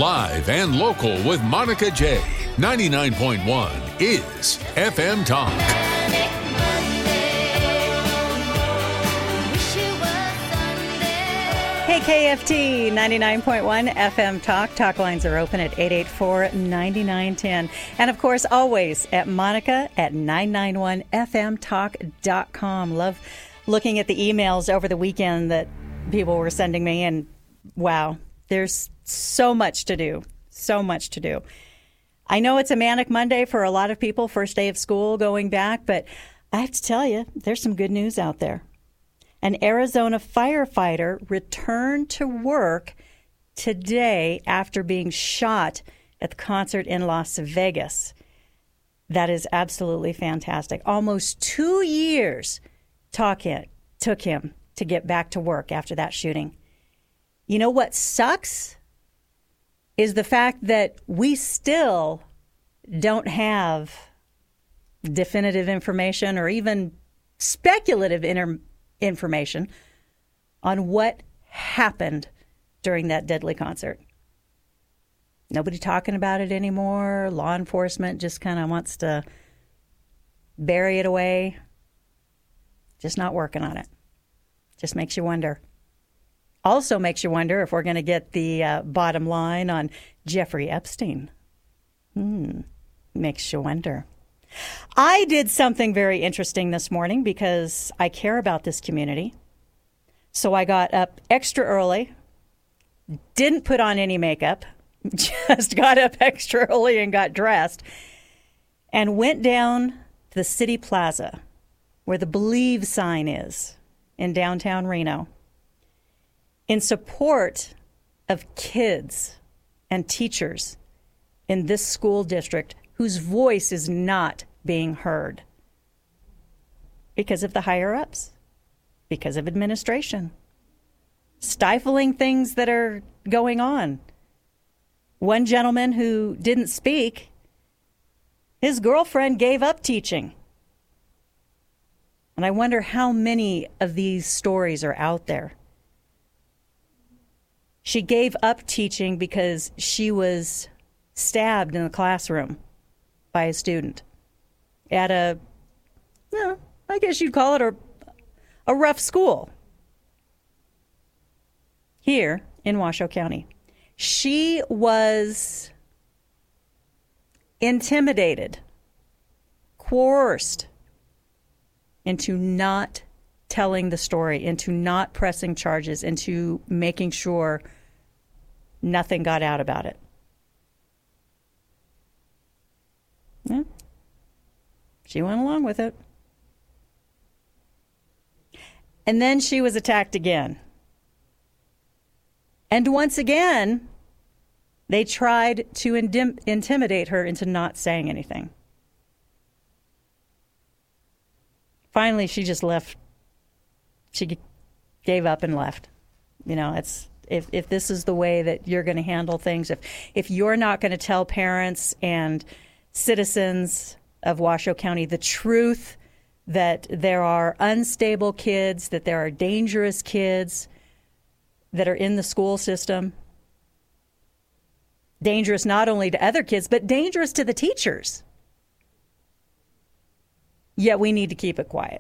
Live and local with Monica J. 99.1 is FM Talk. Hey, KFT 99.1 FM Talk. Talk lines are open at 884-9910. And, of course, always at Monica at 991fmtalk.com. Love looking at the emails over the weekend that people were sending me. And, wow, there's so much to do. So much to do. I know it's a manic Monday for a lot of people, first day of school going back. But I have to tell you, there's some good news out there. An Arizona firefighter returned to work today after being shot at the concert in Las Vegas. That is absolutely fantastic. Almost 2 years took him to get back to work after that shooting. You know what sucks is the fact that we still don't have definitive information or even speculative information on what happened during that deadly concert. Nobody talking about it anymore. Law enforcement just kind of wants to bury it away. Just not working on it. Just makes you wonder. Also makes you wonder if we're going to get the bottom line on Jeffrey Epstein. Makes you wonder. I did something very interesting this morning because I care about this community. So I got up extra early, didn't put on any makeup, just got up extra early and got dressed, and went down to the City Plaza where the Believe sign is in downtown Reno in support of kids and teachers in this school district whose voice is not being heard because of the higher-ups, because of administration, stifling things that are going on. One gentleman who didn't speak, his girlfriend gave up teaching. And I wonder how many of these stories are out there. She gave up teaching because she was stabbed in the classroom by a student at I guess you'd call it a rough school here in Washoe County. She was intimidated, coerced into not telling the story, into not pressing charges, into making sure nothing got out about it. Yeah. She went along with it. And then she was attacked again. And once again, they tried to intimidate her into not saying anything. Finally, she just left. She gave up and left. You know, it's if this is the way that you're going to handle things, if you're not going to tell parents and citizens of Washoe County the truth that there are unstable kids, that there are dangerous kids that are in the school system, dangerous not only to other kids, but dangerous to the teachers. Yet we need to keep it quiet.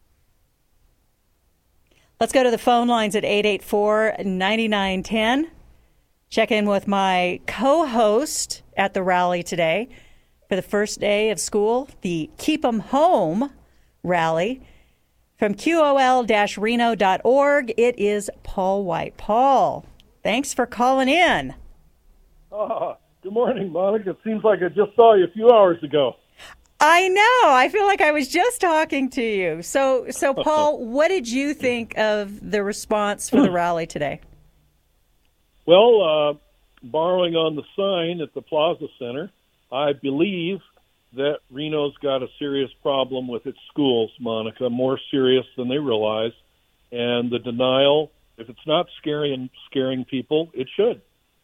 Let's go to the phone lines at 884-9910. Check in with my co-host at the rally today for the first day of school, the Keep 'em Home rally from QOL-Reno.org. It is Paul White. Paul, thanks for calling in. Good morning, Monica. It seems like I just saw you a few hours ago. I know. I feel like I was just talking to you. So Paul, what did you think of the response for the rally today? Well, borrowing on the sign at the Plaza Center, I believe that Reno's got a serious problem with its schools, Monica, more serious than they realize. And the denial, if it's not scaring people, it should.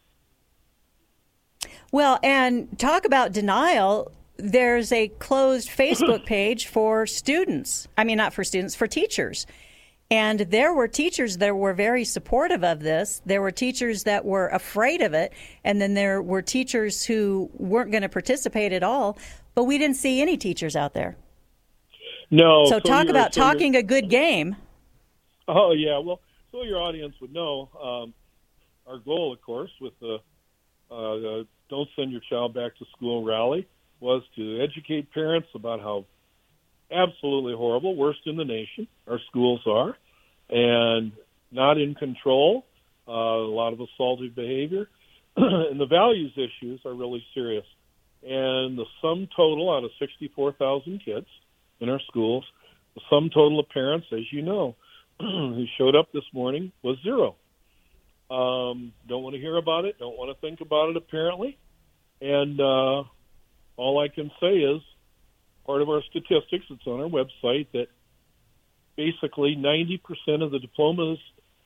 Well, and talk about denial. There's a closed Facebook page for students. I mean, not for students, for teachers. And there were teachers that were very supportive of this. There were teachers that were afraid of it. And then there were teachers who weren't going to participate at all. But we didn't see any teachers out there. No. So talk about talking a good game. Oh, yeah. Well, so your audience would know, our goal, of course, with the Don't Send Your Child Back to School rally was to educate parents about how absolutely horrible, worst in the nation, our schools are, and not in control, a lot of assaultive behavior, and the values issues are really serious. And the sum total out of 64,000 kids in our schools, the sum total of parents, as you know, who showed up this morning was 0. Don't want to hear about it, don't want to think about it, apparently. And all I can say is, part of our statistics, it's on our website, that basically 90% of the diplomas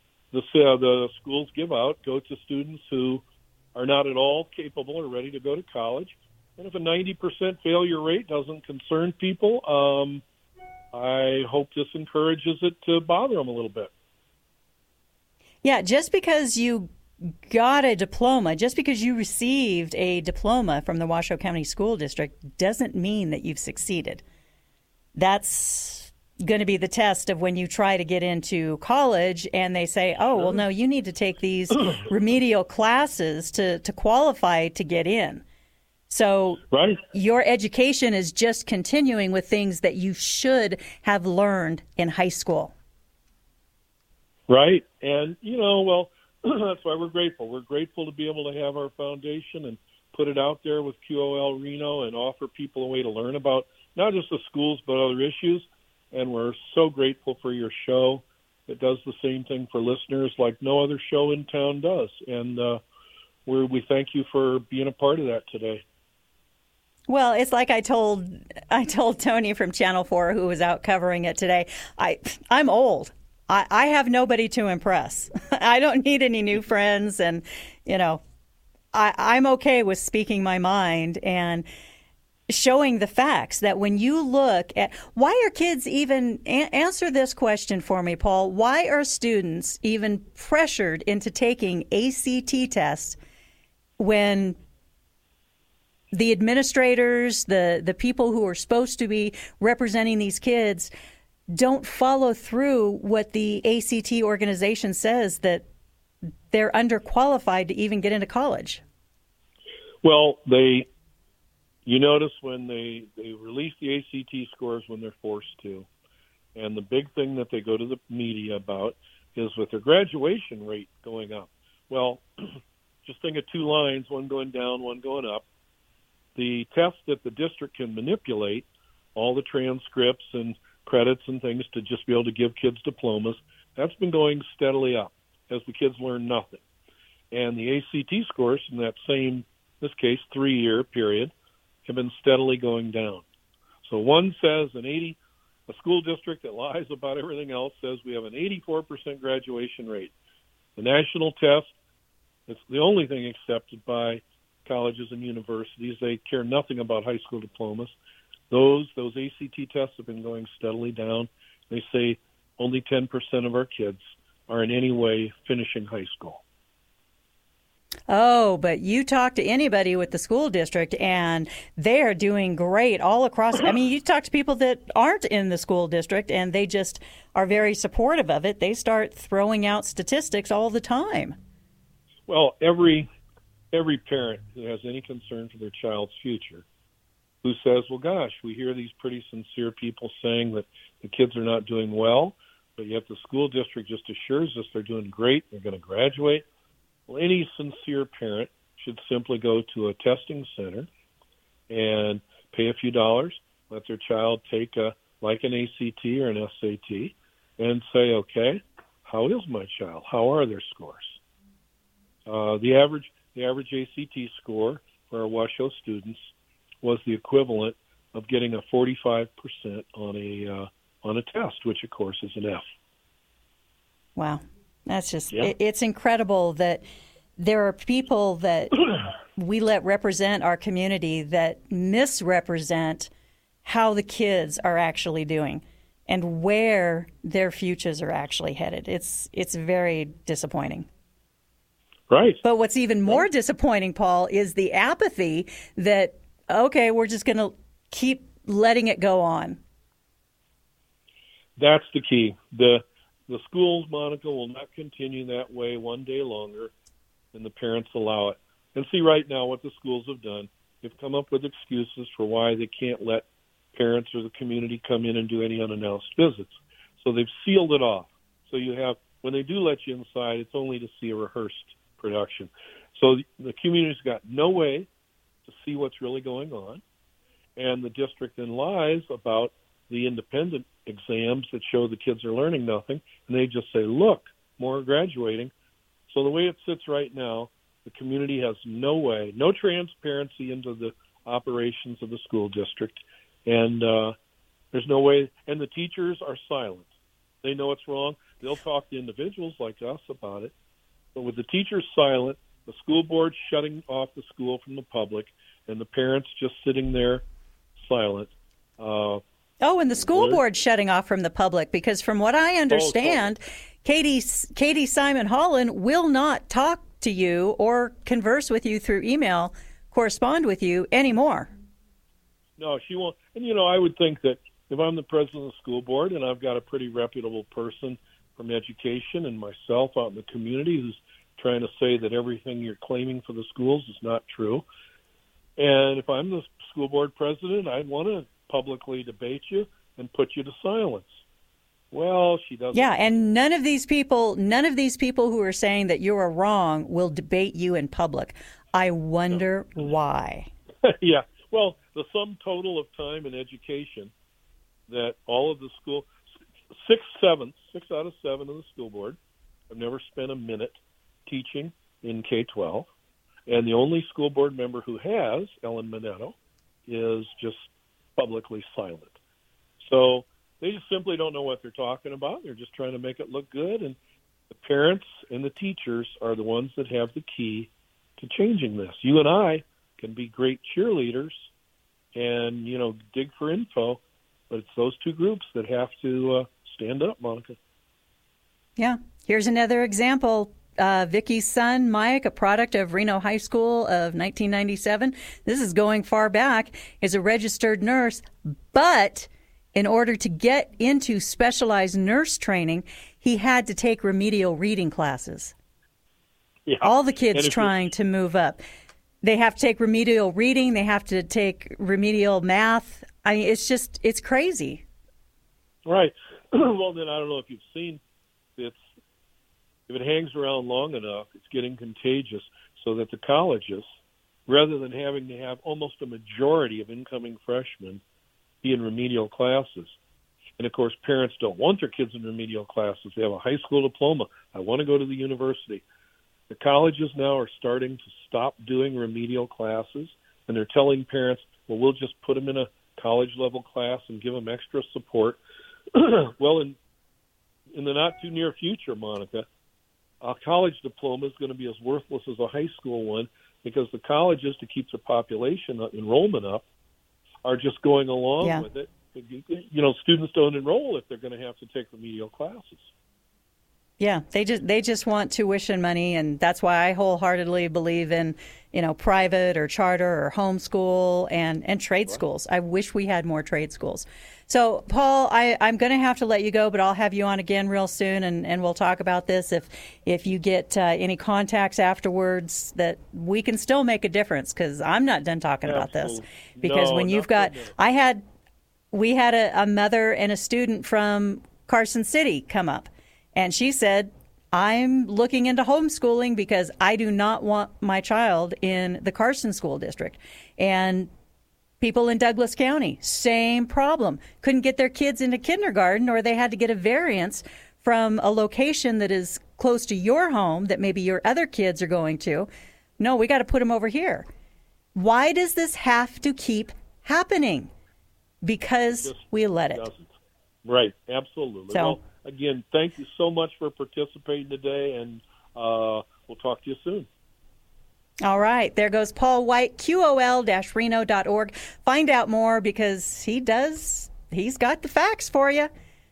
the schools give out go to students who are not at all capable or ready to go to college. And if a 90% failure rate doesn't concern people, I hope this encourages it to bother them a little bit. Yeah, just because you got a diploma, just because you received a diploma from the Washoe County School District doesn't mean that you've succeeded. That's going to be the test of when you try to get into college and they say, oh, well, no, you need to take these remedial classes to qualify to get in. So right. Your education is just continuing with things that you should have learned in high school. Right. And, well, that's why we're grateful. We're grateful to be able to have our foundation and put it out there with QOL Reno and offer people a way to learn about not just the schools but other issues. And we're so grateful for your show. It does the same thing for listeners like no other show in town does. And we thank you for being a part of that today. Well, it's like I told Tony from Channel 4 who was out covering it today. I'm old. I have nobody to impress. I don't need any new friends. And, I'm okay with speaking my mind and showing the facts that when you look at why are kids even answer this question for me, Paul, why are students even pressured into taking ACT tests when the administrators, the people who are supposed to be representing these kids don't follow through what the ACT organization says, that they're underqualified to even get into college? Well, you notice when they release the ACT scores when they're forced to. And the big thing that they go to the media about is with their graduation rate going up. Well, just think of two lines, one going down, one going up. The test that the district can manipulate, all the transcripts and credits and things to just be able to give kids diplomas, that's been going steadily up as the kids learn nothing. And the ACT scores in that same, in this case, 3-year period have been steadily going down. So one says a school district that lies about everything else says we have an 84% graduation rate. The national test, it's the only thing accepted by colleges and universities. They care nothing about high school diplomas. Those ACT tests have been going steadily down. They say only 10% of our kids are in any way finishing high school. Oh, but you talk to anybody with the school district, and they are doing great all across. I mean, you talk to people that aren't in the school district, and they just are very supportive of it. They start throwing out statistics all the time. Well, every parent who has any concern for their child's future, who says, well, gosh, we hear these pretty sincere people saying that the kids are not doing well, but yet the school district just assures us they're doing great, they're going to graduate. Well, any sincere parent should simply go to a testing center and pay a few dollars, let their child take an ACT or an SAT, and say, okay, how is my child? How are their scores? The average ACT score for our Washoe students was the equivalent of getting a 45% on a test, which of course is an F. Wow. That's just, it's incredible that there are people that we let represent our community that misrepresent how the kids are actually doing. and where their futures are actually headed. It's very disappointing. Right. But what's even more disappointing, Paul, is the apathy that, okay, we're just going to keep letting it go on. That's the key. The schools, Monica, will not continue that way one day longer, and the parents allow it. And see right now what the schools have done. They've come up with excuses for why they can't let parents or the community come in and do any unannounced visits. So they've sealed it off. So you have, when they do let you inside, it's only to see a rehearsed production. So the community's got no way to see what's really going on. And the district then lies about the independent exams that show the kids are learning nothing. And they just say, look, more are graduating. So the way it sits right now, the community has no way, no transparency into the operations of the school district. And there's no way. And the teachers are silent. They know it's wrong. They'll talk to individuals like us about it. But with the teachers silent, the school board shutting off the school from the public, and the parents just sitting there silent. And the school board shutting off from the public, because from what I understand, Katie Simon Holland will not talk to you or converse with you through email, correspond with you anymore. No, she won't. And, I would think that if I'm the president of the school board and I've got a pretty reputable person from education and myself out in the community who's trying to say that everything you're claiming for the schools is not true, and if I'm the school board president, I'd want to publicly debate you and put you to silence. Well, she doesn't. Yeah, and none of these people who are saying that you are wrong will debate you in public. I wonder why. Yeah. Well, the sum total of time in education that all of the school, 6 out of 7 of the school board have never spent a minute teaching in K-12. And the only school board member who has, Ellen Minetto, is just publicly silent. So they just simply don't know what they're talking about. They're just trying to make it look good. And the parents and the teachers are the ones that have the key to changing this. You and I can be great cheerleaders and, dig for info, but it's those two groups that have to stand up, Monica. Yeah. Here's another example. Vicky's son, Mike, a product of Reno High School of 1997. This is going far back, is a registered nurse, but in order to get into specialized nurse training, he had to take remedial reading classes. Yeah. All the kids trying to move up. They have to take remedial reading. They have to take remedial math. I mean, it's crazy. Right. Well, then I don't know if you've seen this. If it hangs around long enough, it's getting contagious, so that the colleges, rather than having to have almost a majority of incoming freshmen be in remedial classes, and of course parents don't want their kids in remedial classes. They have a high school diploma. I want to go to the university. The colleges now are starting to stop doing remedial classes, and they're telling parents, well, we'll just put them in a college-level class and give them extra support. Well, in the not-too-near future, Monica, a college diploma is going to be as worthless as a high school one, because the colleges, to keep the population enrollment up, are just going along with it. Students don't enroll if they're going to have to take remedial classes. Yeah, they just want tuition money, and that's why I wholeheartedly believe in, private or charter or homeschool and trade schools. I wish we had more trade schools. So, Paul, I'm going to have to let you go, but I'll have you on again real soon, and we'll talk about this. If you get any contacts afterwards, that we can still make a difference, because I'm not done talking about this. Because when you've got, we had a mother and a student from Carson City come up. And she said, I'm looking into homeschooling because I do not want my child in the Carson School District. And people in Douglas County, same problem. Couldn't get their kids into kindergarten, or they had to get a variance from a location that is close to your home that maybe your other kids are going to. No, we got to put them over here. Why does this have to keep happening? Because we let it. Right, absolutely. So, again, thank you so much for participating today, and we'll talk to you soon. All right. There goes Paul White, QOL-Reno.org. Find out more, because he's got the facts for you.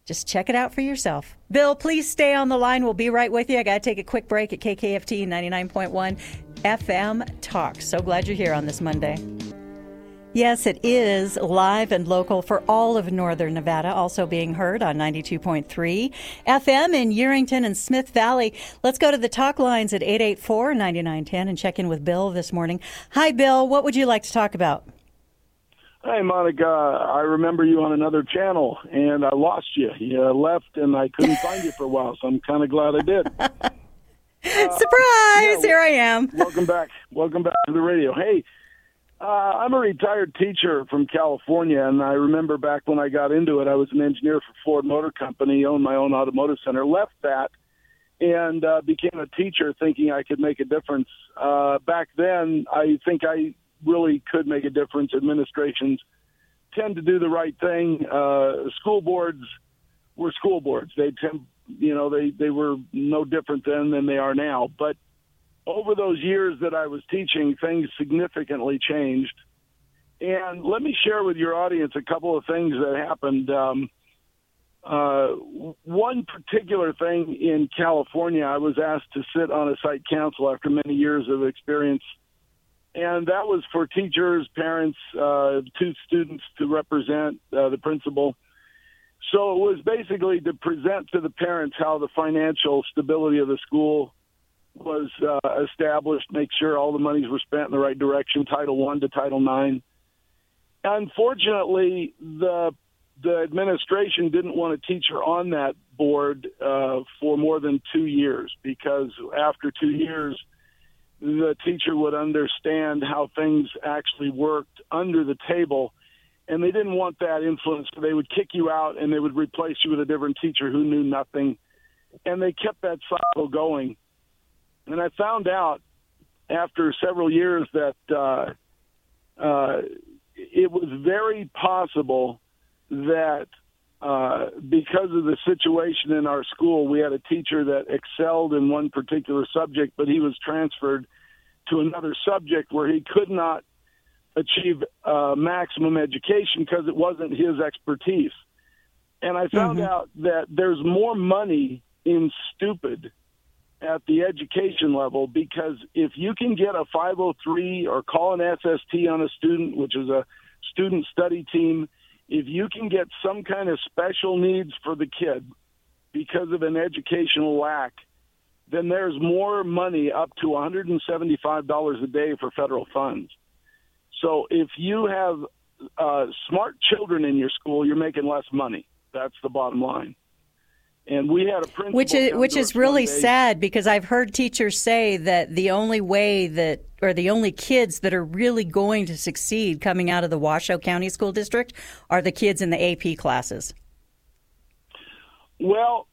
Just check it out for yourself. Bill, please stay on the line. We'll be right with you. I got to take a quick break at KKFT 99.1 FM Talk. So glad you're here on this Monday. Yes, it is live and local for all of Northern Nevada, also being heard on 92.3 FM in Yerington and Smith Valley. Let's go to the talk lines at 884-9910 and check in with Bill this morning. Hi, Bill. What would you like to talk about? Hi, Monica. I remember you on another channel, and I lost you. You left, and I couldn't find you for a while, so I'm kind of glad I did. Surprise! Here I am. Welcome back. Welcome back to the radio. Hey, I'm a retired teacher from California, and I remember back when I got into it, I was an engineer for Ford Motor Company, owned my own automotive center, left that, and became a teacher thinking I could make a difference. Back then, I think I really could make a difference. Administrations tend to do the right thing. School boards were school boards. They were no different then than they are now. But over those years that I was teaching, things significantly changed. And let me share with your audience a couple of things that happened. One particular thing in California, I was asked to sit on a site council after many years of experience. And that was for teachers, parents, 2 students to represent the principal. So it was basically to present to the parents how the financial stability of the school was established, make sure all the monies were spent in the right direction, Title I to Title IX. Unfortunately, the administration didn't want a teacher on that board for more than 2 years, because after 2 years, the teacher would understand how things actually worked under the table, and they didn't want that influence. So they would kick you out, and they would replace you with a different teacher who knew nothing, and they kept that cycle going. And I found out after several years that it was very possible that because of the situation in our school, we had a teacher that excelled in one particular subject, but he was transferred to another subject where he could not achieve maximum education because it wasn't his expertise. And I found out that there's more money in stupid at the education level, because if you can get a 503 or call an SST on a student, which is a student study team, if you can get some kind of special needs for the kid because of an educational lack, then there's more money, up to $175 a day for federal funds. So if you have smart children in your school, you're making less money. That's the bottom line. And we had a principal, which is really sad, because I've heard teachers say that the only way that, or the only kids that are really going to succeed coming out of the Washoe County School District are the kids in the AP classes. Well,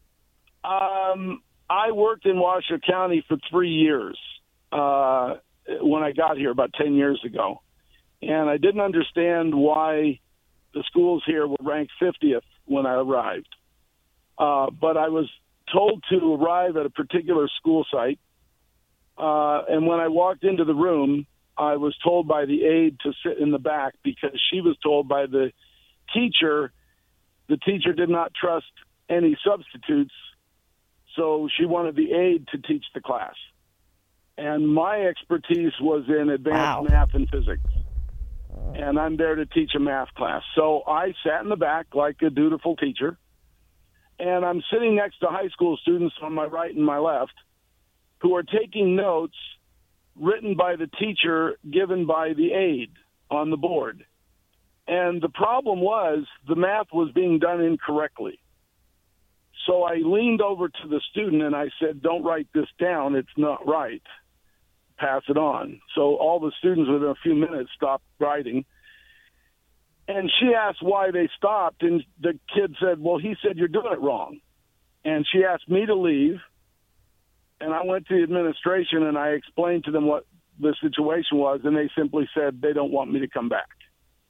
I worked in Washoe County for 3 years when I got here about 10 years ago. And I didn't understand why the schools here were ranked 50th when I arrived. But I was told to arrive at a particular school site. And when I walked into the room, I was told by the aide to sit in the back, because she was told by the teacher did not trust any substitutes. So she wanted the aide to teach the class. And my expertise was in advanced math and physics. And I'm there to teach a math class. So I sat in the back like a dutiful teacher. And I'm sitting next to high school students on my right and my left who are taking notes written by the teacher, given by the aide on the board. And the problem was the math was being done incorrectly. So I leaned over to the student and I said, "Don't write this down. It's not right. Pass it on." So all the students within a few minutes stopped writing. And she asked why they stopped, and the kid said, "Well, he said you're doing it wrong." And she asked me to leave, and I went to the administration, and I explained to them what the situation was, and they simply said they don't want me to come back.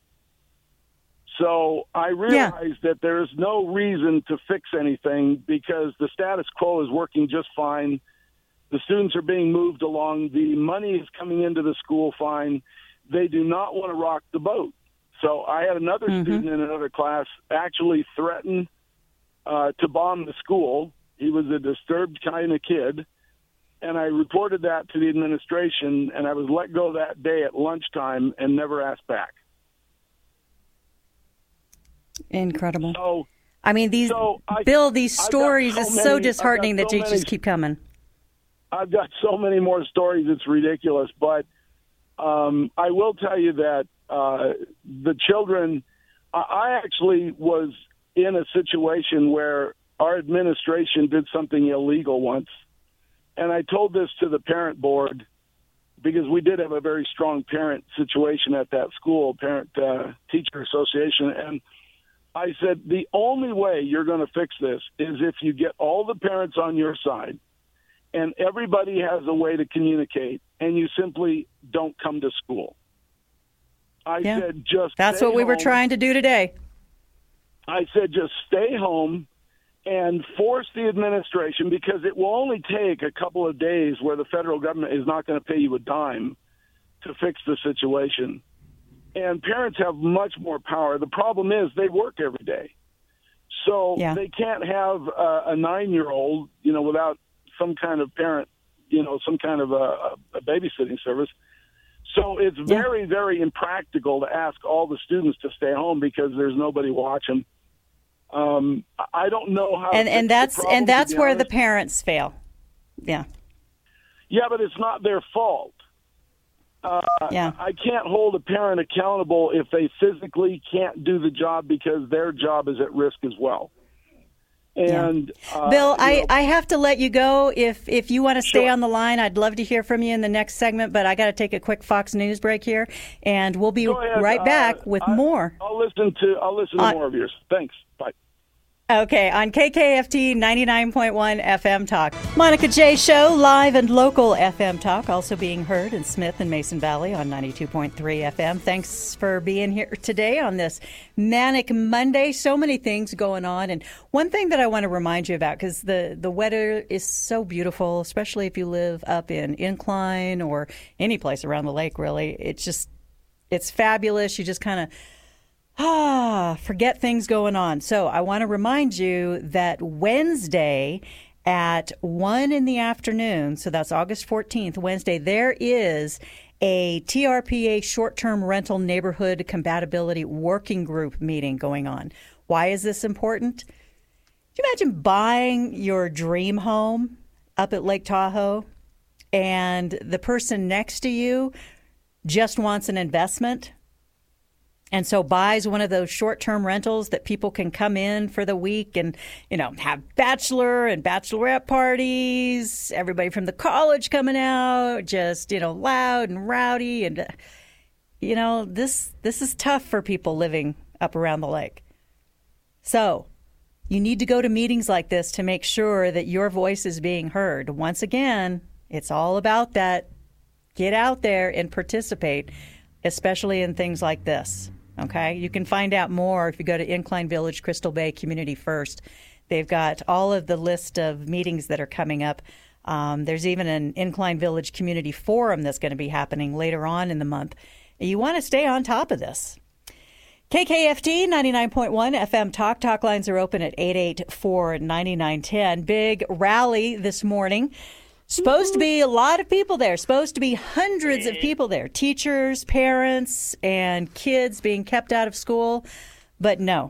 So I realized that there's no reason to fix anything, because the status quo is working just fine. The students are being moved along. The money is coming into the school fine. They do not want to rock the boat. So I had another student in another class actually threaten to bomb the school. He was a disturbed kind of kid. And I reported that to the administration, and I was let go that day at lunchtime and never asked back. Incredible. So, I mean, these stories is so disheartening that they just keep coming. I've got so many more stories, it's ridiculous. But I will tell you that the children, I actually was in a situation where our administration did something illegal once. And I told this to the parent board because we did have a very strong parent situation at that school, parent-teacher association. And I said, the only way you're going to fix this is if you get all the parents on your side and everybody has a way to communicate and you simply don't come to school. I said, that's what we were trying to do today. I said, just stay home and force the administration, because it will only take a couple of days where the federal government is not going to pay you a dime to fix the situation. And parents have much more power. The problem is they work every day. So they can't have a 9-year-old, without some kind of parent, some kind of a babysitting service. So it's very, very impractical to ask all the students to stay home because there's nobody watching. I don't know how. And that's where the parents fail. Yeah. Yeah, but it's not their fault. I can't hold a parent accountable if they physically can't do the job because their job is at risk as well. And Bill, I have to let you go. If you want to stay on the line, I'd love to hear from you in the next segment, but I got to take a quick Fox News break here, and we'll be right back with more. I'll listen to more of yours. Thanks. Bye. Okay, on KKFT 99.1 FM Talk. Monica J. Show, live and local FM Talk, also being heard in Smith and Mason Valley on 92.3 FM. Thanks for being here today on this Manic Monday. So many things going on. And one thing that I want to remind you about, because the weather is so beautiful, especially if you live up in Incline or any place around the lake, really. It's fabulous. You just kind of forget things going on. So I want to remind you that Wednesday at 1 in the afternoon, so that's August 14th, Wednesday, there is a TRPA short-term rental neighborhood compatibility working group meeting going on. Why is this important? Can you imagine buying your dream home up at Lake Tahoe and the person next to you just wants an investment? And so buys one of those short-term rentals that people can come in for the week and, have bachelor and bachelorette parties, everybody from the college coming out, just, loud and rowdy. And, this is tough for people living up around the lake. So you need to go to meetings like this to make sure that your voice is being heard. Once again, it's all about that. Get out there and participate, especially in things like this. Okay, you can find out more if you go to Incline Village, Crystal Bay Community First. They've got all of the list of meetings that are coming up. There's even an Incline Village Community Forum that's going to be happening later on in the month. You want to stay on top of this. KKFT 99.1 FM Talk. Talk lines are open at 884-9910. Big rally this morning. Supposed to be a lot of people there, supposed to be hundreds of people there, teachers, parents, and kids being kept out of school. But no,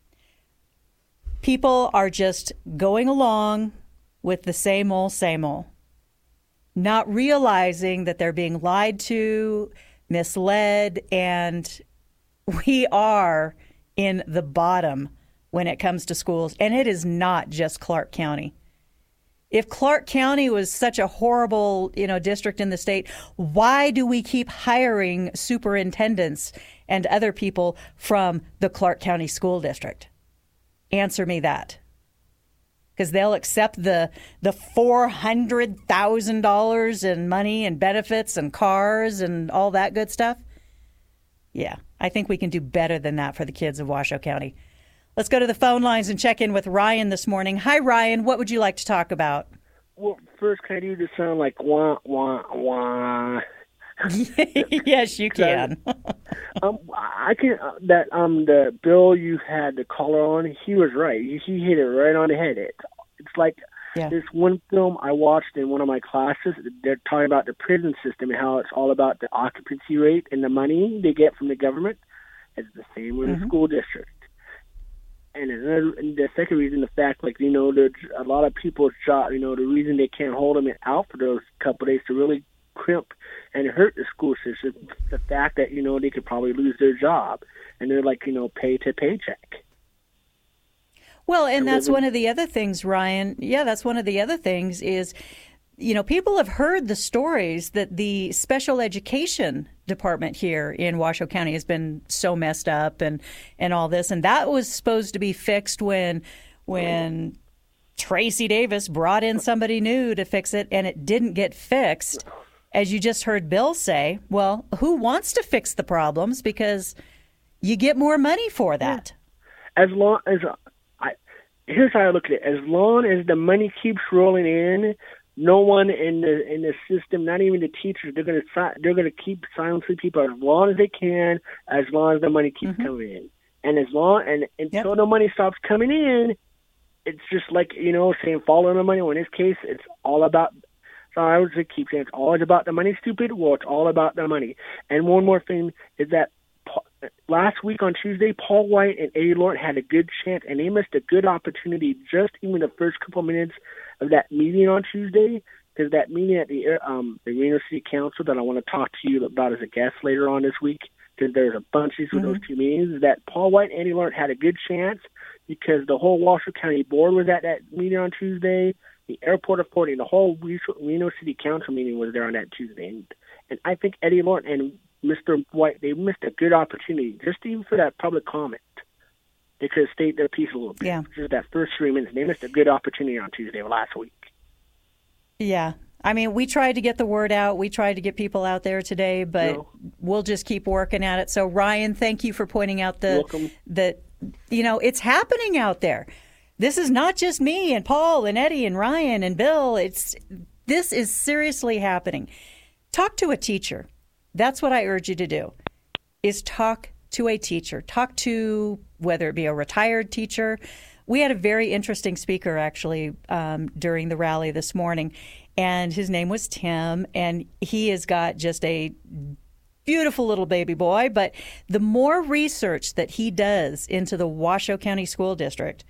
people are just going along with the same old, not realizing that they're being lied to, misled, and we are in the bottom when it comes to schools. And it is not just Clark County. If Clark County was such a horrible, district in the state, why do we keep hiring superintendents and other people from the Clark County School District? Answer me that. Because they'll accept the $400,000 in money and benefits and cars and all that good stuff? Yeah, I think we can do better than that for the kids of Washoe County. Let's go to the phone lines and check in with Ryan this morning. Hi, Ryan. What would you like to talk about? Well, first, can I do the sound like wah, wah, wah? Yes, you can. I can the Bill you had the caller on. He was right. He hit it right on the head. It's like this one film I watched in one of my classes. They're talking about the prison system and how it's all about the occupancy rate and the money they get from the government. It's the same with the school district. And the second reason, the fact, like, there's a lot of people's job, the reason they can't hold them out for those couple of days to really crimp and hurt the school system, the fact that, they could probably lose their job and they're like, pay to paycheck. Well, and that's one of the other things, Ryan. Yeah, that's one of the other things is, people have heard the stories that the special education department here in Washoe County has been so messed up and all this. And that was supposed to be fixed when Tracy Davis brought in somebody new to fix it, and it didn't get fixed. As you just heard Bill say, well, who wants to fix the problems? Because you get more money for that. As long as here's how I look at it. As long as the money keeps rolling in, no one in the system, not even the teachers, they're going to keep silencing people as long as they can, as long as the money keeps coming in. And until the money stops coming in, it's just like, saying follow the money. Well, in this case, it's all about. So I would keep saying it's always about the money, stupid. Well, it's all about the money. And one more thing is that last week on Tuesday, Paul White and Eddie Lawrence had a good chance, and they missed a good opportunity just even the first couple minutes of that meeting on Tuesday, because that meeting at the Reno City Council that I want to talk to you about as a guest later on this week, because there's a bunch of those two meetings, is that Paul White and Eddie Lawrence had a good chance because the whole Washoe County Board was at that meeting on Tuesday, the airport authority, the whole Reno City Council meeting was there on that Tuesday. And I think Eddie Lawrence and Mr. White, they missed a good opportunity just even for that public comment. They could have stayed their piece a little bit. Yeah. Just that first 3 minutes. They missed a good opportunity on Tuesday of last week. Yeah. I mean, we tried to get the word out. We tried to get people out there today, but we'll just keep working at it. So, Ryan, thank you for pointing out that, it's happening out there. This is not just me and Paul and Eddie and Ryan and Bill. This is seriously happening. Talk to a teacher. That's what I urge you to do, is talk to a teacher. Talk to, whether it be a retired teacher. We had a very interesting speaker, actually, during the rally this morning, and his name was Tim, and he has got just a beautiful little baby boy. But the more research that he does into the Washoe County School District,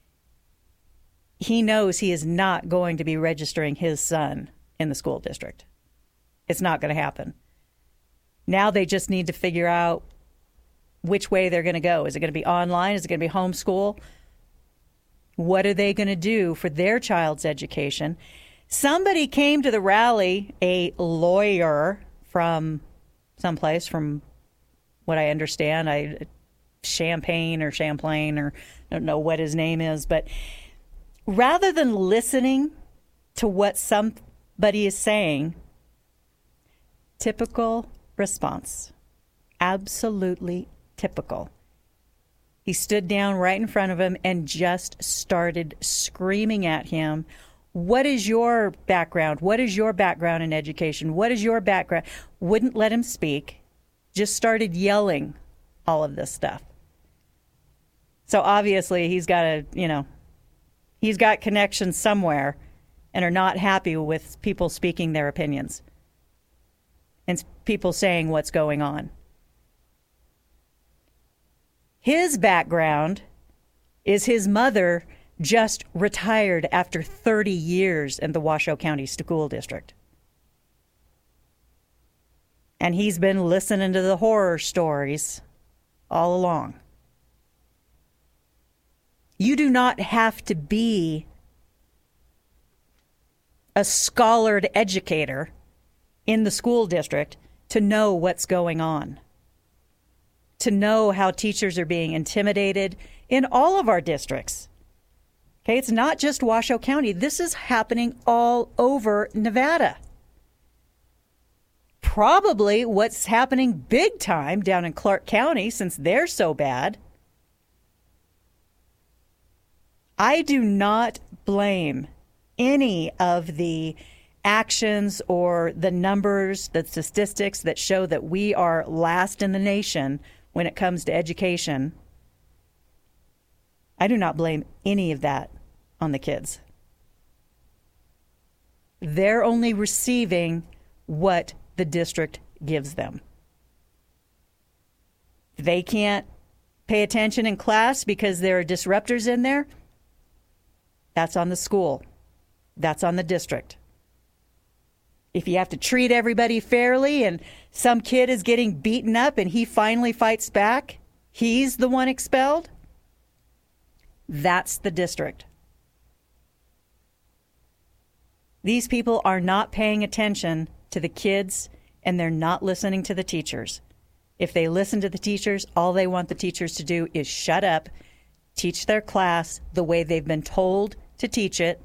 he knows he is not going to be registering his son in the school district. It's not going to happen. Now they just need to figure out which way they're going to go. Is it going to be online? Is it going to be homeschool? What are they going to do for their child's education? Somebody came to the rally, a lawyer from someplace, from what I understand, Champlain, or I don't know what his name is, but rather than listening to what somebody is saying, typical response. Absolutely typical. He stood down right in front of him and just started screaming at him. What is your background? What is your background in education? What is your background? Wouldn't let him speak. Just started yelling all of this stuff. So obviously he's got he's got connections somewhere and are not happy with people speaking their opinions and people saying what's going on. His background is his mother just retired after 30 years in the Washoe County School District. And he's been listening to the horror stories all along. You do not have to be a scholared educator in the school district to know what's going on, to know how teachers are being intimidated in all of our districts. Okay, it's not just Washoe County. This is happening all over Nevada. Probably what's happening big time down in Clark County, since they're so bad. I do not blame any of the actions or the numbers, the statistics that show that we are last in the nation when it comes to education, I do not blame any of that on the kids. They're only receiving what the district gives them. They can't pay attention in class because there are disruptors in there. That's on the school. That's on the district. If you have to treat everybody fairly and some kid is getting beaten up and he finally fights back, he's the one expelled, that's the district. These people are not paying attention to the kids and they're not listening to the teachers. If they listen to the teachers, all they want the teachers to do is shut up, teach their class the way they've been told to teach it,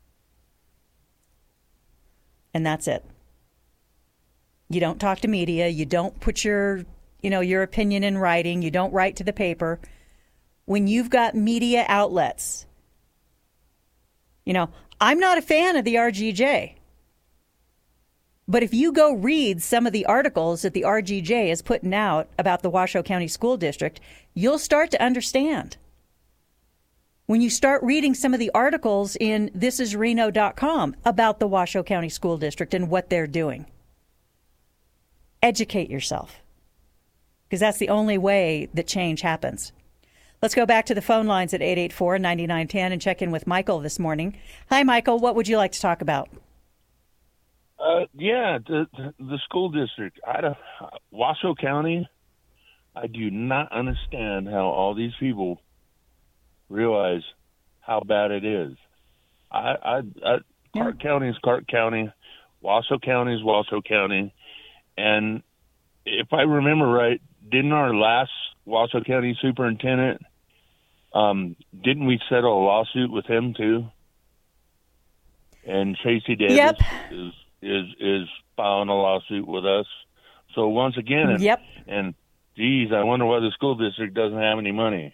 and that's it. You don't talk to media. You don't put your opinion in writing. You don't write to the paper. When you've got media outlets, I'm not a fan of the RGJ. But if you go read some of the articles that the RGJ is putting out about the Washoe County School District, you'll start to understand. When you start reading some of the articles in thisisreno.com about the Washoe County School District and what they're doing, educate yourself, because that's the only way that change happens. Let's go back to the phone lines at 884-9910 and check in with Michael this morning. Hi, Michael. What would you like to talk about? The school district. Washoe County, I do not understand how all these people realize how bad it is. Clark County is Clark County. Washoe County is Washoe County. And if I remember right, didn't our last Washoe County superintendent, didn't we settle a lawsuit with him too? And Tracy Davis is filing a lawsuit with us. So once again, and geez, I wonder why the school district doesn't have any money.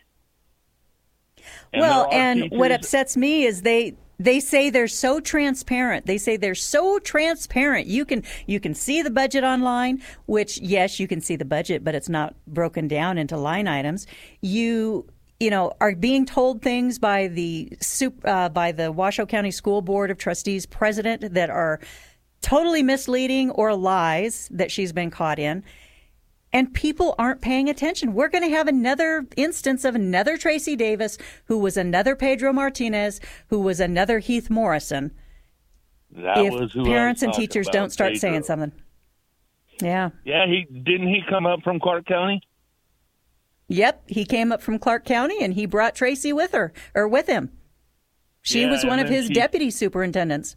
And what upsets me is they say they're so transparent. They say they're so transparent. You can see the budget online, which, yes, you can see the budget, but it's not broken down into line items. You are being told things by the Washoe County School Board of Trustees president that are totally misleading or lies that she's been caught in. And people aren't paying attention. We're going to have another instance of another Tracy Davis, who was another Pedro Martinez, who was another Heath Morrison. If parents and teachers don't start saying something. Yeah. Yeah, didn't he come up from Clark County? Yep, he came up from Clark County and he brought Tracy with him. She was one of his deputy superintendents.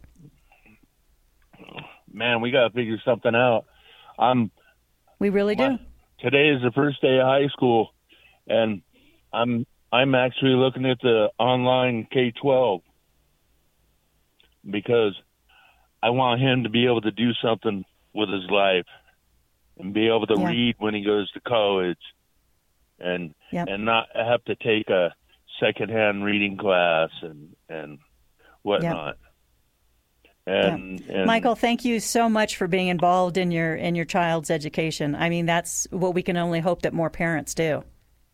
Man, we got to figure something out. We really do. Today is the first day of high school, and I'm actually looking at the online K-12 because I want him to be able to do something with his life and be able to read when he goes to college and not have to take a secondhand reading class and whatnot. And Michael, thank you so much for being involved in your child's education. I mean, that's what we can only hope that more parents do.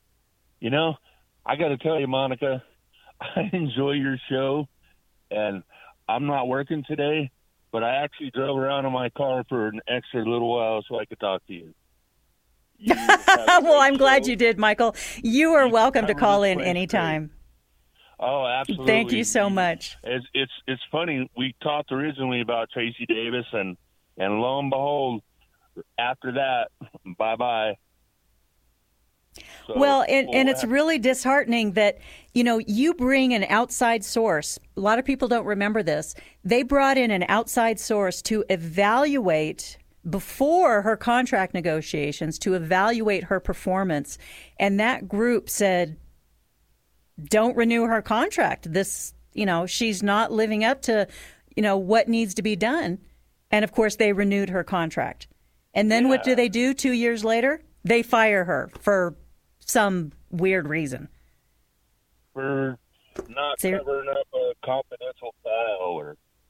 I got to tell you, Monica, I enjoy your show, and I'm not working today, but I actually drove around in my car for an extra little while so I could talk to you. Well, I'm glad you did, Michael. You are welcome to call in anytime. Oh, absolutely. Thank you so much. It's funny. We talked originally about Tracy Davis, and lo and behold, after that, bye-bye. So, well, and it's really disheartening that, you bring an outside source. A lot of people don't remember this. They brought in an outside source to evaluate before her contract negotiations, to evaluate her performance. And that group said, don't renew her contract. This, she's not living up to, what needs to be done. And of course, they renewed her contract. And then what do they do 2 years later? They fire her for some weird reason. For not covering up a confidential file or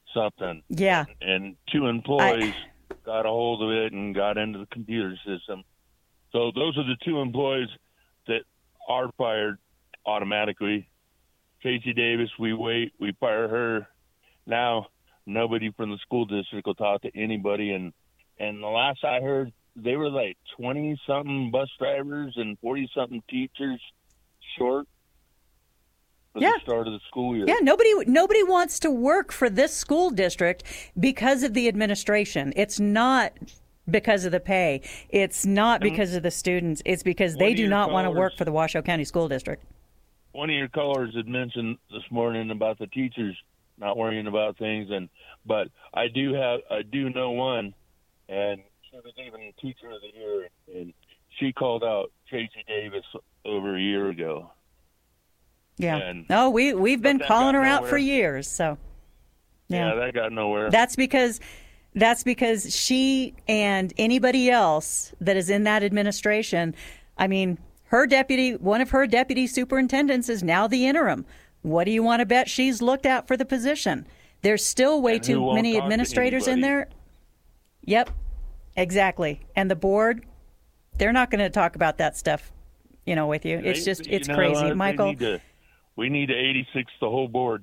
something. Yeah. And two employees got a hold of it and got into the computer system. So those are the two employees that are fired automatically. Tracy Davis, we fire her. Now nobody from the school district will talk to anybody. And the last I heard, they were like 20-something bus drivers and 40-something teachers short for the start of the school year. Yeah, nobody wants to work for this school district because of the administration. It's not because of the pay. It's not because of the students. It's because they do not want to work for the Washoe County School District. One of your callers had mentioned this morning about the teachers not worrying about things, but I do know one, and she was even Teacher of the Year, and she called out Tracy Davis over a year ago. Yeah. No, we've been calling her out for years. So. Yeah, that got nowhere. That's because she and anybody else that is in that administration, I mean, one of her deputy superintendents is now the interim. What do you want to bet she's looked at for the position? There's still way too many administrators in there. Yep, exactly. And the board, they're not going to talk about that stuff, with you. It's crazy, Michael. We need to 86 the whole board.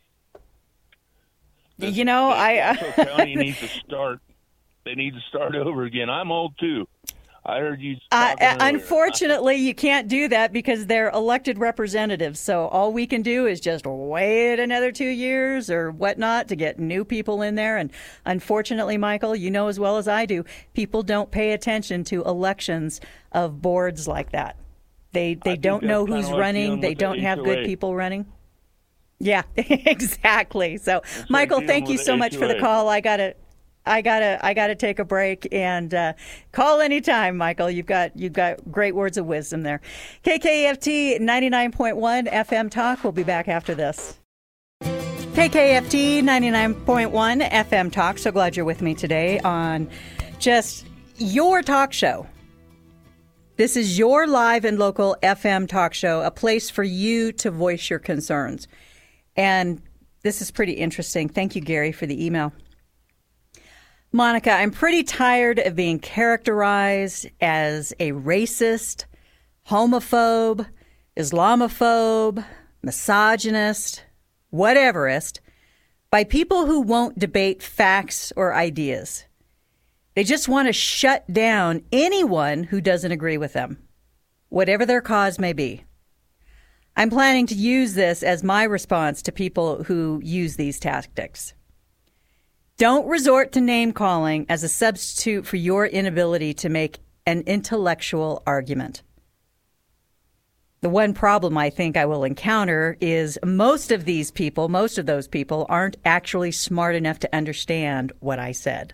County needs to start. They need to start over again. I'm old too. I heard you. Unfortunately, you can't do that because they're elected representatives. So all we can do is just wait another 2 years or whatnot to get new people in there. And unfortunately, Michael, you know as well as I do, people don't pay attention to elections of boards like that. They don't know who's running. They don't have good people running. Yeah, exactly. So, Michael, thank you so much for the call. I gotta take a break and call anytime, Michael. You've got great words of wisdom there. KKFT 99.1 FM Talk. We'll be back after this. KKFT 99.1 FM Talk. So glad you're with me today on just your talk show. This is your live and local FM talk show, a place for you to voice your concerns. And this is pretty interesting. Thank you, Gary, for the email. Monica, I'm pretty tired of being characterized as a racist, homophobe, Islamophobe, misogynist, whateverist, by people who won't debate facts or ideas. They just want to shut down anyone who doesn't agree with them, whatever their cause may be. I'm planning to use this as my response to people who use these tactics. Don't resort to name-calling as a substitute for your inability to make an intellectual argument. The one problem I think I will encounter is most of those people aren't actually smart enough to understand what I said.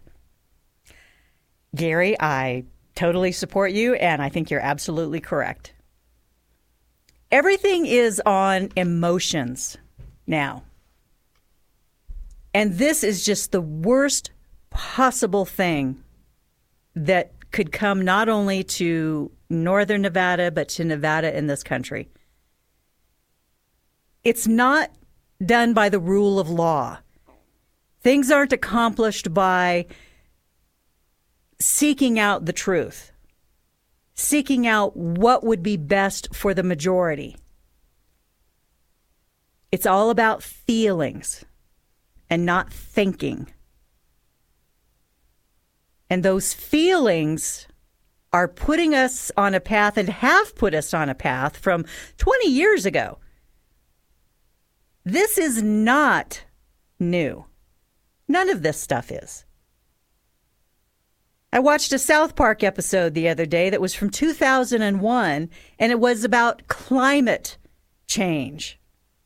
Gary, I totally support you, and I think you're absolutely correct. Everything is on emotions now. And this is just the worst possible thing that could come not only to northern Nevada, but to Nevada in this country. It's not done by the rule of law. Things aren't accomplished by seeking out the truth, seeking out what would be best for the majority. It's all about feelings and not thinking. And those feelings are putting us on a path and have put us on a path from 20 years ago. This is not new. None of this stuff is. I watched a South Park episode the other day that was from 2001, and it was about climate change.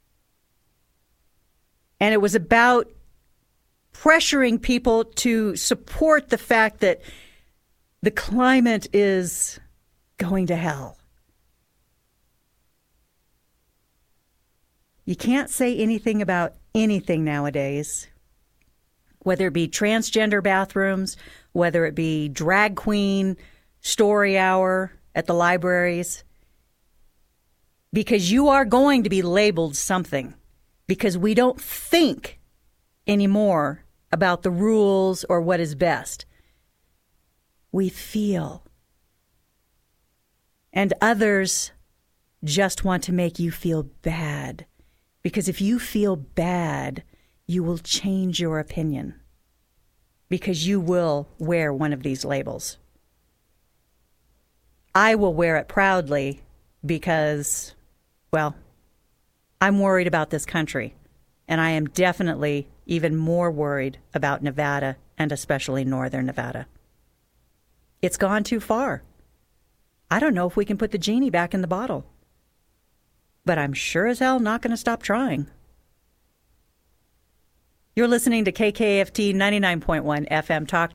And it was about pressuring people to support the fact that the climate is going to hell. You can't say anything about anything nowadays, whether it be transgender bathrooms, whether it be drag queen story hour at the libraries, because you are going to be labeled something, because we don't think anymore about the rules or what is best. We feel. And others just want to make you feel bad. Because if you feel bad, you will change your opinion. Because you will wear one of these labels. I will wear it proudly because, well, I'm worried about this country. And I am definitely even more worried about Nevada, and especially northern Nevada. It's gone too far. I don't know if we can put the genie back in the bottle. But I'm sure as hell not going to stop trying. You're listening to KKFT 99.1 FM Talk